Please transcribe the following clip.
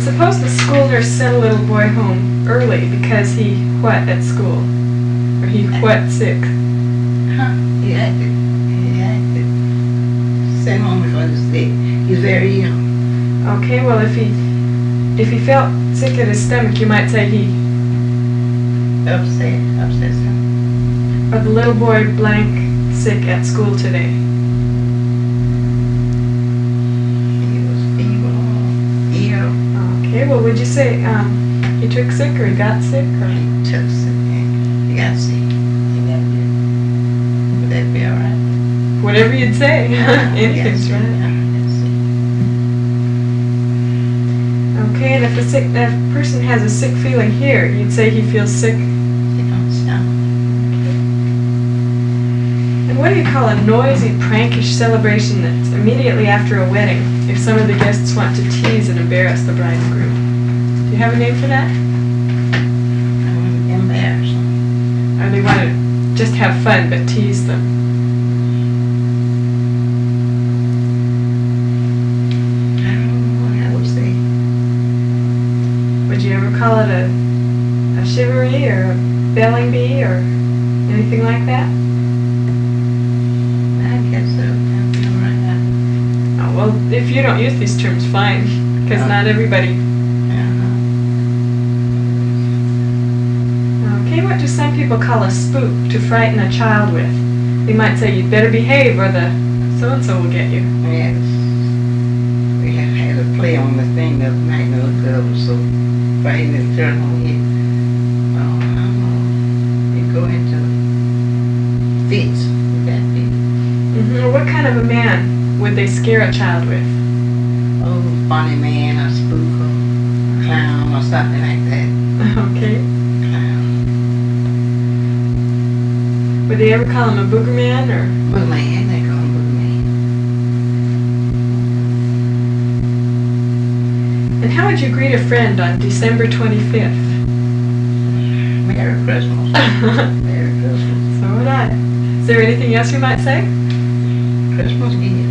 Suppose the school nurse sent a little boy home early because he what at school? Or he what sick? Huh? He had to send home because he's sick. He's very ill. Okay, well if he felt sick at his stomach, you might say he Upset something. or the little boy blank sick at school today. He was feeble, ill. Okay, well would you say he took sick or he got sick or He took sick. He got sick. He got it. Would that be all right? whatever you'd say? Anything's right. Okay, and if that person has a sick feeling here, you'd say he feels sick. And what do you call a noisy, prankish celebration that's immediately after a wedding, if some of the guests want to tease and embarrass the bride and groom? Do you have a name for that? Embarrassing. Or they want to just have fun but tease them? Would you ever call it a chivalry or a belling bee or anything like that? I guess so. Oh, well, if you don't use these terms, fine, because not everybody. Okay, what do some people call a spook to frighten a child with? They might say, you'd better behave or the so-and-so will get you. Yes. We had a play on the thing the other night, and the girl was so frightened and turned on it. You go into fits with that thing. Mm-hmm. What kind of a man would they scare a child with? Oh, funny man, or spook, or clown, or something like that. Okay. Clown. Would they ever call him a booger man or? Boogeyman, they call him Boogeyman. And how would you greet a friend on December 25th? Merry Christmas. Merry Christmas. So would I. Is there anything else you might say? Christmas Eve.